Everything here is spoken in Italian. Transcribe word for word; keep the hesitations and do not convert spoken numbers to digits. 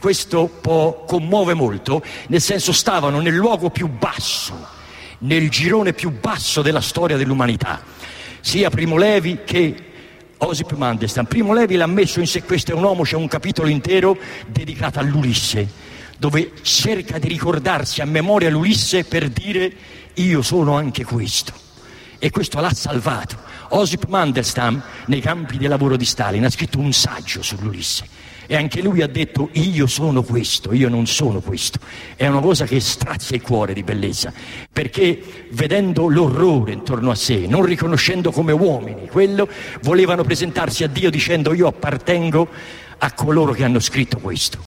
questo può commuove molto, nel senso stavano nel luogo più basso, nel girone più basso della storia dell'umanità, sia Primo Levi che Osip Mandelstam. Primo Levi l'ha messo in sé, questo è un uomo, c'è un capitolo intero dedicato all'Ulisse, dove cerca di ricordarsi a memoria l'Ulisse per dire io sono anche questo, e questo l'ha salvato. Osip Mandelstam, nei campi di lavoro di Stalin, ha scritto un saggio sull'Ulisse e anche lui ha detto io sono questo, io non sono questo. È una cosa che strazia il cuore di bellezza, perché vedendo l'orrore intorno a sé, non riconoscendo come uomini quello, volevano presentarsi a Dio dicendo io appartengo a coloro che hanno scritto questo,